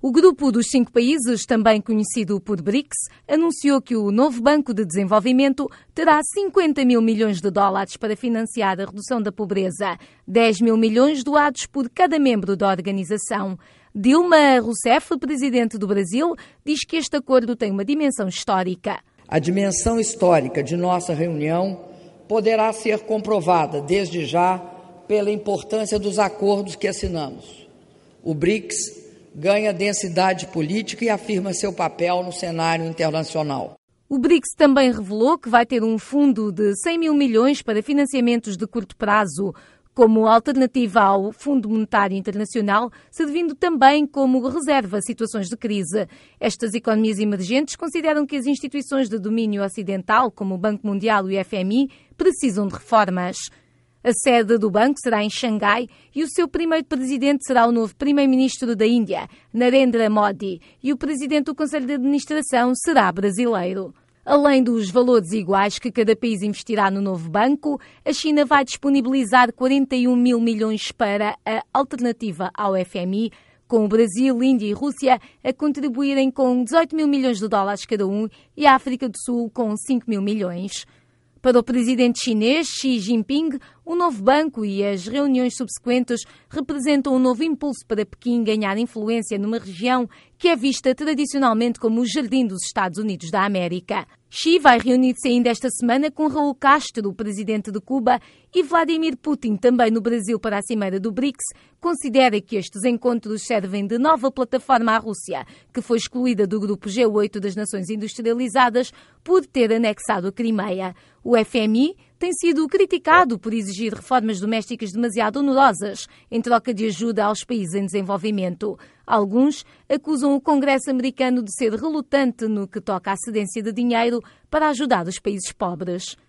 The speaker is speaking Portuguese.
O grupo dos 5 países, também conhecido por BRICS, anunciou que o novo Banco de Desenvolvimento terá 50 mil milhões de dólares para financiar a redução da pobreza, 10 mil milhões doados por cada membro da organização. Dilma Rousseff, presidente do Brasil, diz que este acordo tem uma dimensão histórica. A dimensão histórica de nossa reunião poderá ser comprovada desde já pela importância dos acordos que assinamos. O BRICS ganha densidade política e afirma seu papel no cenário internacional. O BRICS também revelou que vai ter um fundo de 100 mil milhões para financiamentos de curto prazo, como alternativa ao Fundo Monetário Internacional, servindo também como reserva a situações de crise. Estas economias emergentes consideram que as instituições de domínio ocidental, como o Banco Mundial e o FMI, precisam de reformas. A sede do banco será em Xangai e o seu primeiro presidente será o novo primeiro-ministro da Índia, Narendra Modi, e o presidente do Conselho de Administração será brasileiro. Além dos valores iguais que cada país investirá no novo banco, a China vai disponibilizar 41 mil milhões para a alternativa ao FMI, com o Brasil, Índia e Rússia a contribuírem com 18 mil milhões de dólares cada um e a África do Sul com 5 mil milhões. Para o presidente chinês Xi Jinping, o novo banco e as reuniões subsequentes representam um novo impulso para Pequim ganhar influência numa região que é vista tradicionalmente como o jardim dos Estados Unidos da América. Xi vai reunir-se ainda esta semana com Raul Castro, o presidente de Cuba, e Vladimir Putin, também no Brasil para a cimeira do BRICS, considera que estes encontros servem de nova plataforma à Rússia, que foi excluída do grupo G8 das nações industrializadas por ter anexado a Crimeia. O FMI tem sido criticado por exigir reformas domésticas demasiado onerosas em troca de ajuda aos países em desenvolvimento. Alguns acusam o Congresso americano de ser relutante no que toca à cedência de dinheiro para ajudar os países pobres.